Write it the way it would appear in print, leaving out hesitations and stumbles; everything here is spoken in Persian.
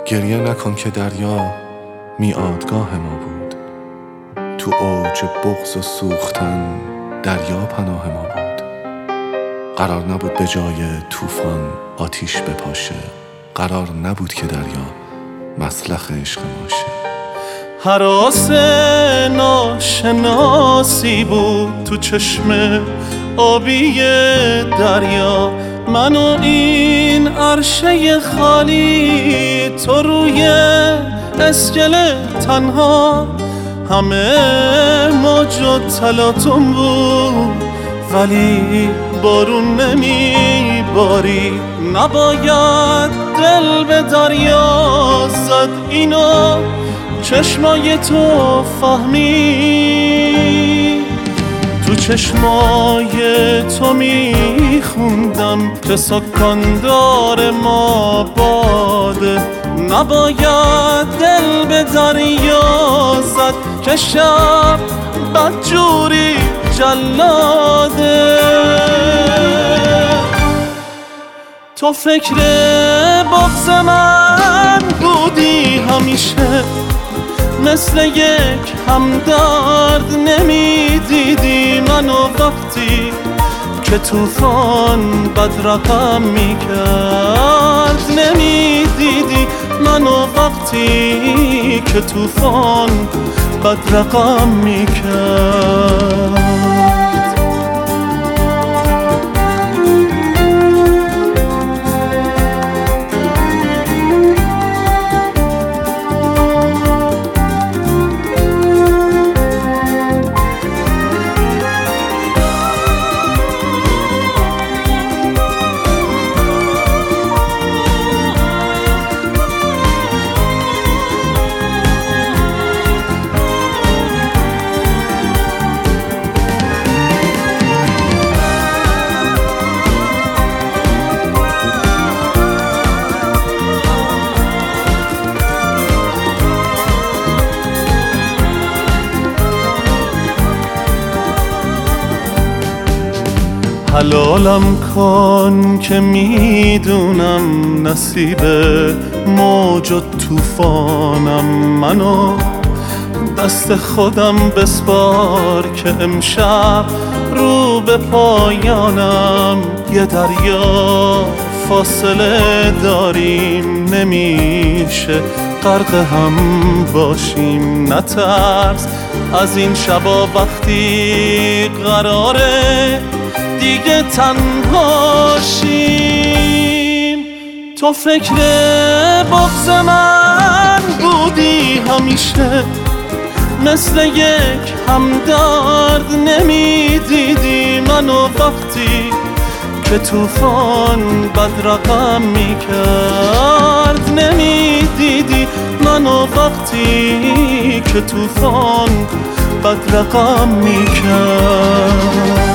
گریه نکن که دریا میعادگاه ما بود. تو اوج بغض و سوختن دریا پناه ما بود. قرار نبود به جای طوفان آتیش بپاشه. قرار نبود که دریا مسلخ عشق ماشه. هراس ناشناسی بود تو چشم آبی دریا. من و این عرشه خالی، تو روی اسکله تنها. همه موج و تلاطم بود ولی بارون نمی باری. نباید دل به دریا زد، اینو چشمای تو فهمی. تو چشمای تو میخوندم که سکندار ما باده. نباید دل به دریا زد که شب بدجوری جلاده. تو فکر بغض من بودی همیشه، مثل یک همدرد نمیدیدی منو وقتی که طوفان بد رقم میکرد. نمیدیدی منو وقتی که طوفان بد رقم میکرد. حلالم کن که میدونم نصیب موج و طوفانم. منو دست خودم بسپار که امشب رو به پایانم. یه دریا فاصله داریم، نمیشه غرق هم باشیم. نترس از این شبا وقتی قراره دیگه تنها شیم. تو فکر بغض من بودی همیشه، مثل یک همدرد نمیدیدی منو وقتی که طوفان بد رقم میکرد. نمیدیدی منو وقتی که طوفان بد رقم میکرد.